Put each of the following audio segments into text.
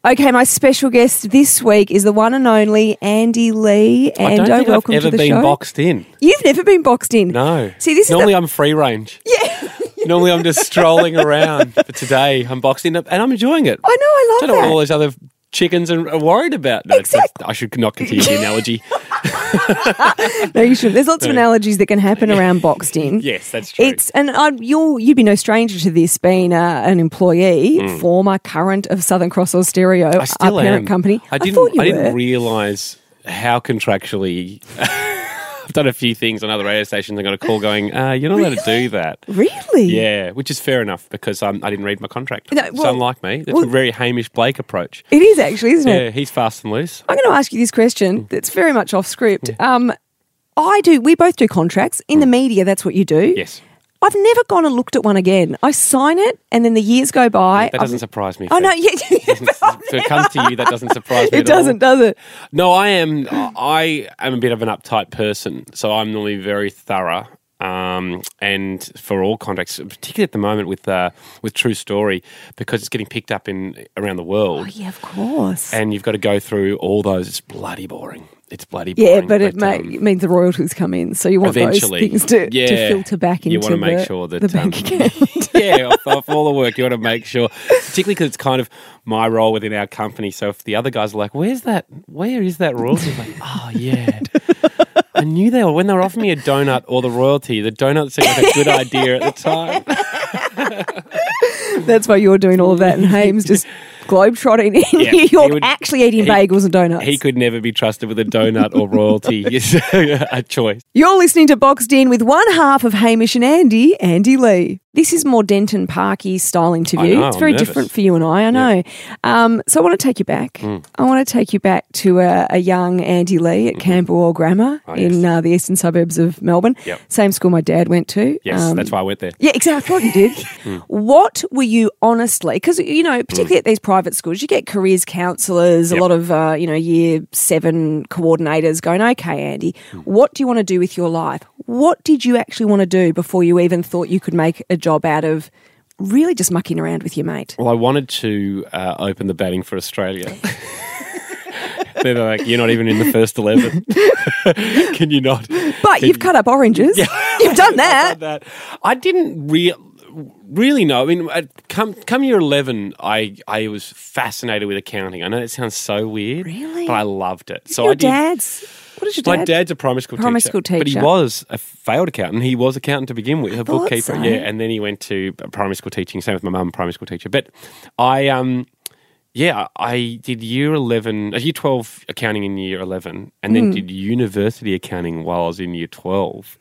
Okay, my special guest this week is the one and only Andy Lee. I don't think welcome I've ever to the been show. boxed in. You've never been boxed in? No. See, this Normally is I'm free range. Yeah. Normally I'm just strolling around. But today I'm boxed in and I'm enjoying it. I know, I love don't know that. what all those other chickens are worried about. No, Exactly. I should not continue the analogy. No, you shouldn't. There's lots of analogies that can happen around boxed in. Yes, that's true. You'd be no stranger to this, being an employee, former, current of Southern Cross Austereo, I still our parent am. company. I thought you didn't were. realise how contractually... I've done a few things on other radio stations. I got a call going, you're not allowed to do that. Really? Yeah, which is fair enough because I didn't read my contract. No, well- so unlike me, it's a very Hamish Blake approach. It is actually, isn't it? Yeah, he's fast and loose. I'm going to ask you this question that's very much off script. We both do contracts. In the media, that's what you do. Yes. I've never gone and looked at one again. I sign it and then the years go by. That doesn't surprise me. Oh, no, yeah. If it comes to you, that doesn't surprise me It at all. doesn't, does it? No, I am a bit of an uptight person, so I'm normally very thorough. And for all contracts, particularly at the moment with True Story, because it's getting picked up around the world. Oh, yeah, of course. And you've got to go through all those. It's bloody boring. It's bloody boring. Yeah, but it means the royalties come in, so you want eventually, those things to filter back into you want to make sure that the bank account. yeah, off all the work, you want to make sure, particularly because it's kind of my role within our company. So if the other guys are like, where is that royalty? I'm like, oh, yeah. I knew when they were offering me a donut or the royalty, the donut seemed like a good idea at the time. That's why you're doing all of that, and Hames just globetrotting in Yeah, New York, he would- actually eating bagels and donuts. He could never be trusted with a donut or royalty. It's a choice. You're listening to Boxed In with one half of Hamish and Andy Lee. This is more Denton Parky style interview. I know, It's very I'm nervous. different for you and I know. So I want to take you back. I want to take you back to a young Andy Lee at Camberwell Grammar in the eastern suburbs of Melbourne. Yep. Same school my dad went to. Yes, that's why I went there. Yeah, exactly what you did. What were you honestly, because, particularly at these private schools, you get careers counsellors, a lot of, year 7 coordinators going, okay, Andy, what do you want to do with your life? What did you actually want to do before you even thought you could make a job out of really just mucking around with your mate? Well, I wanted to open the batting for Australia. They're like, you're not even in the first 11. Can you not? But you've cut up oranges. Yeah. You've done that. I didn't really know. I mean, come year 11, I was fascinated with accounting. I know that sounds so weird. Really? But I loved it. So Your I did. What is your dad? My dad's a primary school teacher. But he was a failed accountant. He was accounnt to begin with, a bookkeeper. so. Yeah, and then he went to primary school teaching. Same with my mum, primary school teacher. But I did year 12 accounting in year 11 and then did university accounting while I was in year 12.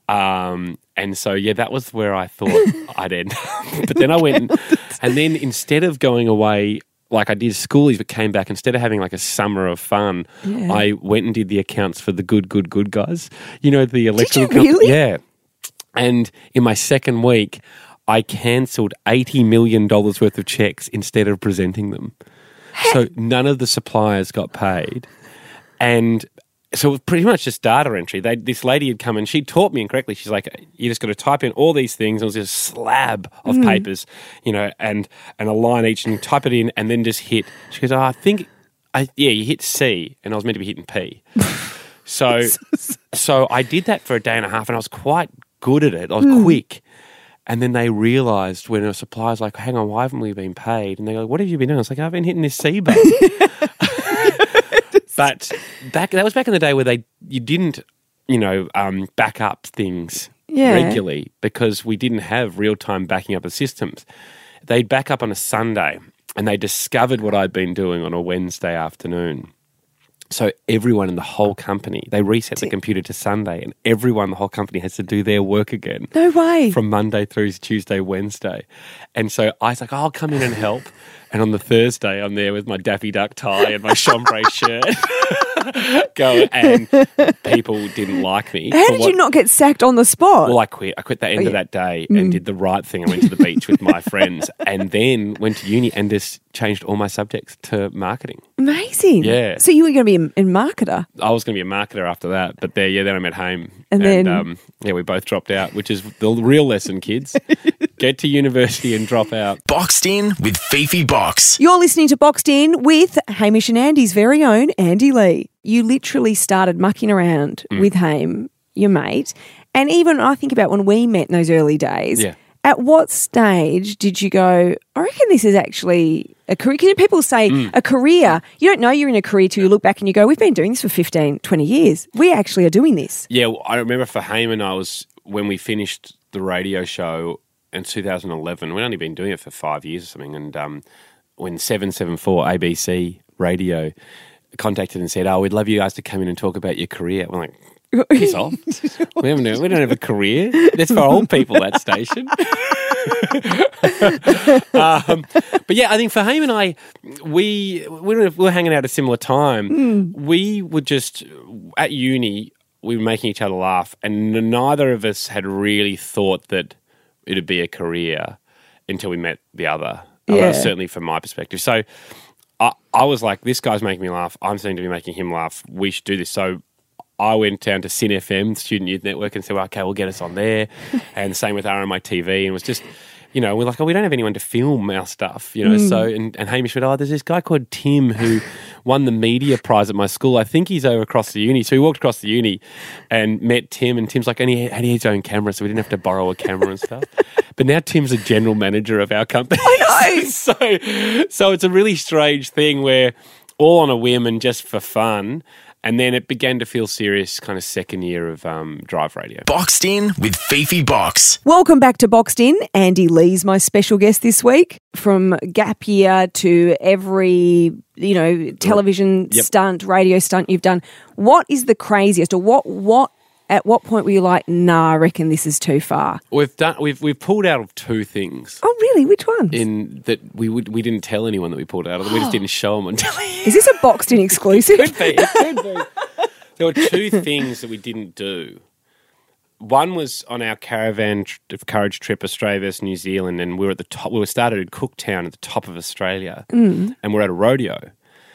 And so, that was where I thought I'd end up. But then I went and then instead of going away like I did schoolies but came back, instead of having like a summer of fun, I went and did the accounts for the good guys. The electrical Did you really? Yeah. And in my second week, I cancelled $80 million worth of checks instead of presenting them. So none of the suppliers got paid. And so it was pretty much just data entry. This lady had come and she taught me incorrectly. She's like, you just got to type in all these things. It was just a slab of papers, and a line each, and you type it in and then just hit. She goes, you hit C, and I was meant to be hitting P. So I did that for a day and a half, and I was quite good at it. I was quick. And then they realised when a supplier's like, hang on, why haven't we been paid? And they go, what have you been doing? I was like, I've been hitting this C button. But that was back in the day where you didn't, back up things regularly because we didn't have real-time backing up of systems. They'd back up on a Sunday and they discovered what I'd been doing on a Wednesday afternoon. So everyone in the whole company, they reset the computer to Sunday and everyone in the whole company has to do their work again. No way. From Monday through Tuesday, Wednesday. And so I was like, I'll come in and help. And on the Thursday, I'm there with my Daffy Duck tie and my chambray shirt. And people didn't like me. How did you not get sacked on the spot? Well, I quit. I quit the end of that day and did the right thing. I went to the beach with my friends and then went to uni and just changed all my subjects to marketing. Amazing. Yeah. So you were going to be a marketer? I was going to be a marketer after that. But then I met Hame. And then... we both dropped out, which is the real lesson, kids. get to university and drop out. Boxed In with Fifi Box. You're listening to Boxed In with Hamish and Andy's very own Andy Lee. You literally started mucking around with Haim, your mate, and even I think about when we met in those early days. Yeah. At what stage did you go, I reckon this is actually a career? Because people say a career, you don't know you're in a career till you look back and you go, we've been doing this for 15, 20 years. We actually are doing this. Yeah, well, I remember for Haim and I was, when we finished the radio show in 2011, we'd only been doing it for 5 years or something, and when 774 ABC Radio contacted and said, we'd love you guys to come in and talk about your career. We're like, piss off. We don't have a career. That's for old people, that station. But yeah, I think for Haim and I, we were hanging out at a similar time. We were just, at uni, we were making each other laugh, and neither of us had really thought that it'd be a career until we met the other. Yeah. Certainly from my perspective. So I was like, this guy's making me laugh. I'm seeming to be making him laugh. We should do this. So I went down to Sin FM, Student Youth Network, and said, well, okay, we'll get us on there. And same with RMI TV. And it was just, we're like, we don't have anyone to film our stuff, So, and Hamish said, there's this guy called Tim who won the media prize at my school. I think he's over across the uni. So we walked across the uni and met Tim, and Tim's like, and he had his own camera, so we didn't have to borrow a camera and stuff. But now Tim's a general manager of our company. I know. so it's a really strange thing where all on a whim and just for fun. And then it began to feel serious kind of second year of Drive Radio. Boxed In with Fifi Box. Welcome back to Boxed In. Andy Lee's my special guest this week. From gap year to every, television stunt, radio stunt you've done. What is the craziest, or at what point were you like, nah, I reckon this is too far? We've pulled out of two things. Oh, really? Which ones? In that we didn't tell anyone that we pulled out of them. We just didn't show them on telly. Is this a Boxed In exclusive? It could be. There were two things that we didn't do. One was on our caravan of courage trip, Australia versus New Zealand, and we were at the top. We were started in Cooktown at the top of Australia, and we're at a rodeo.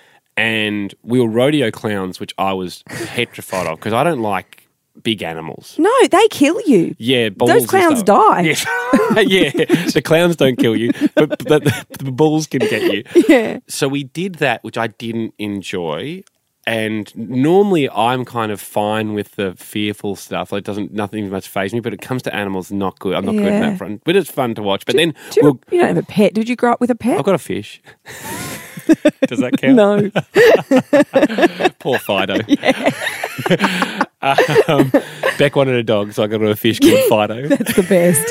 And we were rodeo clowns, which I was petrified of because I don't like big animals. No, they kill you. Yeah, bulls. Those clowns die. Yes. Yeah, the clowns don't kill you, but the bulls can get you. Yeah. So we did that, which I didn't enjoy. And normally I'm kind of fine with the fearful stuff. Like nothing much faze me, but it comes to animals, not good. I'm not good at that front. But it's fun to watch. But you don't have a pet. Did you grow up with a pet? I've got a fish. Does that count? No. Poor Fido. Beck wanted a dog, so I got her a fish called Fido. That's the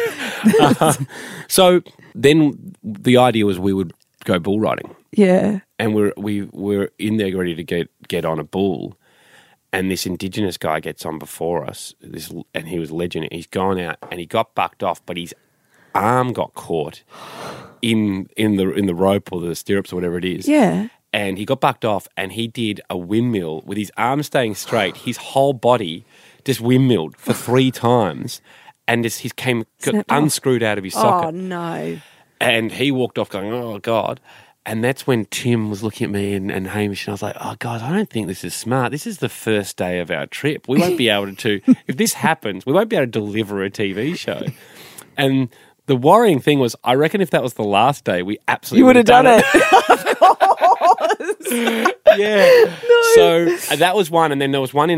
best. So then the idea was we would go bull riding. Yeah. And we're in there ready to get on a bull, and this Indigenous guy gets on before us. And he was a legend. He's gone out and he got bucked off, but his arm got caught in the rope or the stirrups or whatever it is. Yeah. And he got bucked off, and he did a windmill with his arm staying straight. His whole body just windmilled for 3 times, and got unscrewed out of his socket. Oh no! And he walked off going, "Oh God." And that's when Tim was looking at me and Hamish, and I was like, oh, God, I don't think this is smart. This is the first day of our trip. We won't be able to, if this happens, we won't be able to deliver a TV show. And the worrying thing was, I reckon if that was the last day, we absolutely would have done it. Of course. Yeah. No. So that was one. And then there was one in,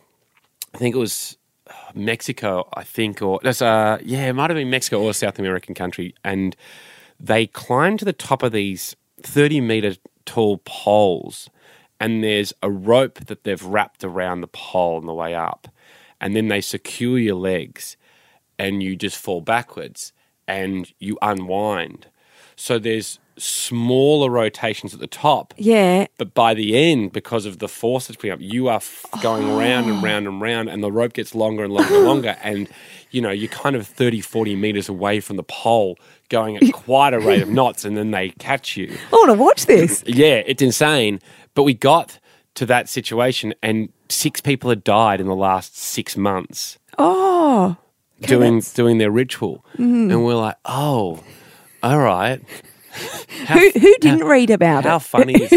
I think it was Mexico, or it might have been Mexico or a South American country. And they climbed to the top of these 30-metre tall poles, and there's a rope that they've wrapped around the pole on the way up, and then they secure your legs and you just fall backwards and you unwind. So there's smaller rotations at the top. Yeah. But by the end, because of the force that's putting up, you are going round and round and round, and the rope gets longer and longer and longer, and you're kind of 30, 40 metres away from the pole going at quite a rate of knots, and then they catch you. I want to watch this. Yeah, it's insane. But we got to that situation, and 6 people had died in the last 6 months. Oh. Okay, doing their ritual. Mm. And we're like, oh, all right. Who didn't read about it? How funny is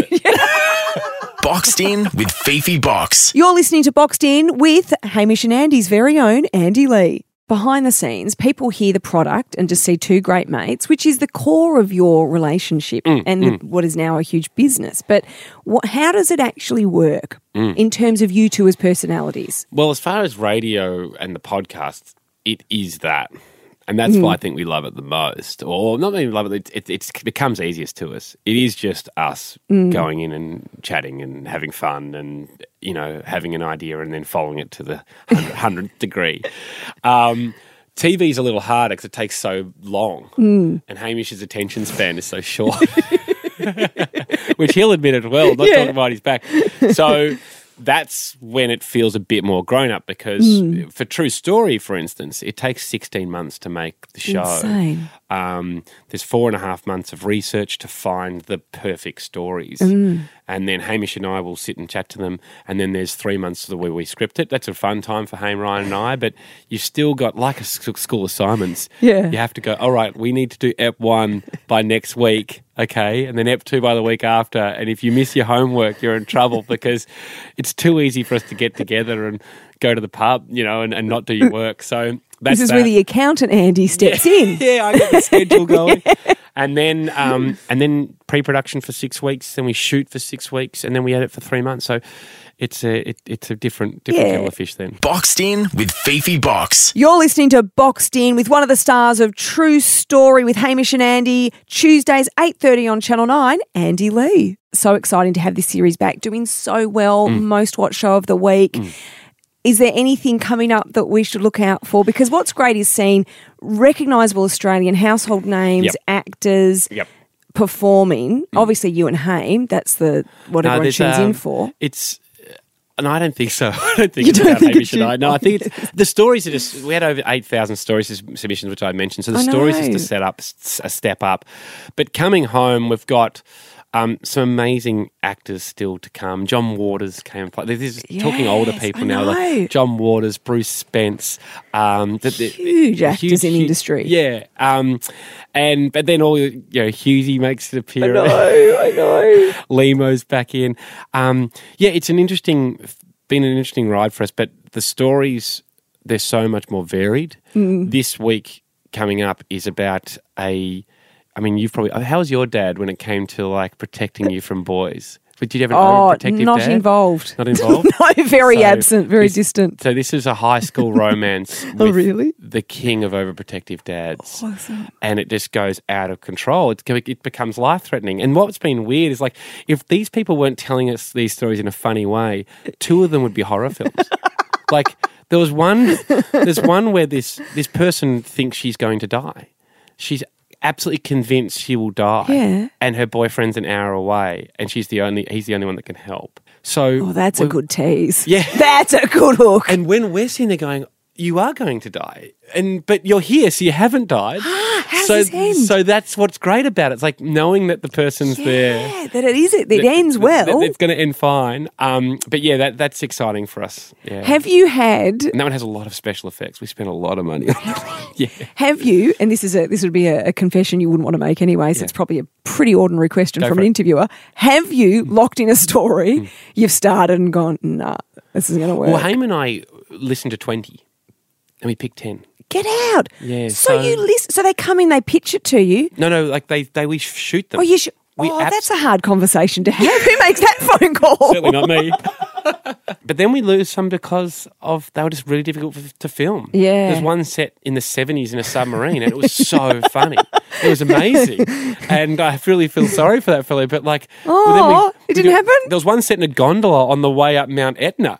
it? Boxed In with Fifi Box. You're listening to Boxed In with Hamish and Andy's very own Andy Lee. behind the scenes, people hear the product and just see two great mates, which is the core of your relationship and what is now a huge business. But how does it actually work in terms of you two as personalities? Well, as far as radio and the podcast, it is that. And that's why I think we love it the most. Or not even love it, it becomes easiest to us. It is just us going in and chatting and having fun and, you know, having an idea and then following it to the 100th degree. TV's a little harder because it takes so long. And Hamish's attention span is so short. Which he'll admit as well, not talking behind his back. So that's when it feels a bit more grown up because for True Story, for instance, it takes 16 months to make the show. Insane. There's 4.5 months of research to find the perfect stories. And then Hamish and I will sit and chat to them. And then there's 3 months where we script it. That's a fun time for Ham, Ryan and I. But you've still got, like a school assignments, you have to go, all right, we need to do Ep 1 by next week, okay? And then Ep 2 by the week after. And if you miss your homework, you're in trouble because it's too easy for us to get together and go to the pub, you know, and not do your work. So that's this is where the accountant Andy steps in. Yeah, I get the schedule going. And then pre-production for 6 weeks, then we shoot for 6 weeks, and then we edit for 3 months. So it's a different kettle of fish then. Boxed In with Fifi Box. You're listening to Boxed In with one of the stars of True Story with Hamish and Andy, Tuesdays 8:30 on Channel 9, Andy Lee. So exciting to have this series back, doing so well, most watched show of the week. Is there anything coming up that we should look out for? Because what's great is seeing recognisable Australian household names, actors performing. Obviously, you and Haim, that's what everyone tunes in for. And I don't think so. I don't think it's about Hamish and I. No, I think it's the stories are just. We had over 8,000 stories submissions, which I mentioned. So the stories is to set up a step up. But coming home, we've got some amazing actors still to come. John Waters came and played. There's talking older people now, like John Waters, Bruce Spence. Huge actors in the industry. Yeah. But then all, you know, Hughesy makes it appear. I know. Lemo's back in. It's been an interesting ride for us, but the stories, they're so much more varied. This week coming up is about you've probably. How was your dad when it came to like protecting you from boys? Did you have an overprotective not dad? Involved. Not involved? No, very absent, very distant. So this is a high school romance with the king of overprotective dads. Awesome. And it just goes out of control. It becomes life-threatening. And what's been weird is like if these people weren't telling us these stories in a funny way, 2 of them would be horror films. Like there's one where this person thinks she's going to die. She's absolutely convinced she will die, and her boyfriend's an hour away, and he's the only one that can help. So, that's a good tease. Yeah, that's a good hook. And when we're sitting there going, "You are going to die," but you're here, so you haven't died. How does this end? So that's what's great about it. It's like knowing that the person's there. Yeah, that it ends well. It's going to end fine. But yeah, that's exciting for us. Yeah. Have you had? And that one has a lot of special effects. We spent a lot of money on it. Yeah. Have you? And this would be a confession you wouldn't want to make anyway. So it's probably a pretty ordinary question from an interviewer. Have you locked in a story? You've started and gone, nah, this is going to work. Well, Haim and I listened to 20, and we picked 10. Get out. Yeah. So you listen. So they come in, they pitch it to you. No, like we shoot them. Oh, you should. That's a hard conversation to have. Who makes that phone call? Certainly not me. But then we lose some because they were just really difficult to film. Yeah. There's one set in the 70s in a submarine, and it was so funny. It was amazing. And I really feel sorry for that fellow. But like, it didn't happen? There was one set in a gondola on the way up Mount Etna.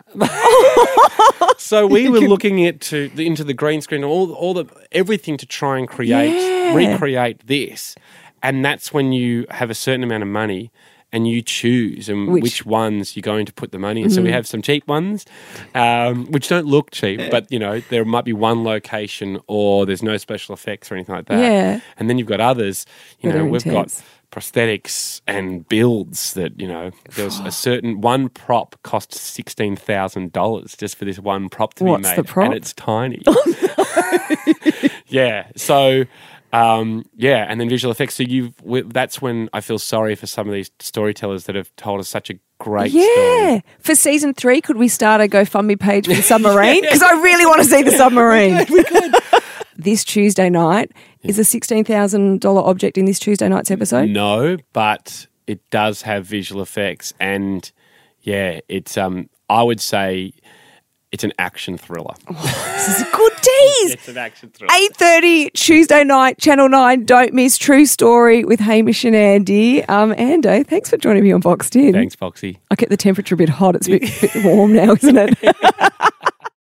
So we were looking into the green screen, everything to try and recreate this. And that's when you have a certain amount of money and you choose which ones you're going to put the money in. So we have some cheap ones, which don't look cheap, but, you know, there might be one location or there's no special effects or anything like that. Yeah. And then you've got others, we've got prosthetics and builds that, there was a certain one prop cost $16,000 just for this one prop to be made. What's the prop? And it's tiny. Yeah. So... and then visual effects. So that's when I feel sorry for some of these storytellers that have told us such a great story. Yeah. For season 3, could we start a GoFundMe page for the submarine? Because I really want to see the submarine. We could. This Tuesday night, is a $16,000 object in this Tuesday night's episode? No, but it does have visual effects, and it's I would say it's an action thriller. This is a good tease. It's an action thriller. 8:30 Tuesday night, Channel 9. Don't miss True Story with Hamish and Andy. Ando, thanks for joining me on Boxed In. Thanks, Foxy. I kept the temperature a bit hot. It's a bit warm now, isn't it?